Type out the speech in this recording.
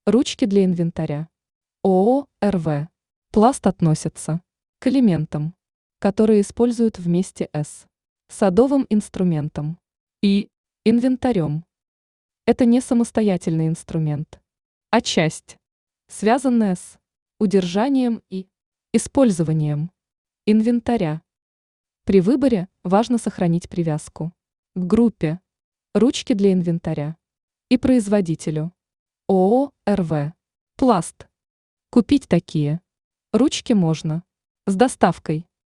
Ручки для инвентаря. ООО «РВ». Пласт относится к элементам, которые используют вместе с садовым инструментом и инвентарем. Это не самостоятельный инструмент, а часть, связанная с удержанием и использованием инвентаря. При выборе важно сохранить привязку к группе «Ручки для инвентаря» и производителю ООО «РВ». Пласт. Купить такие ручки можно с доставкой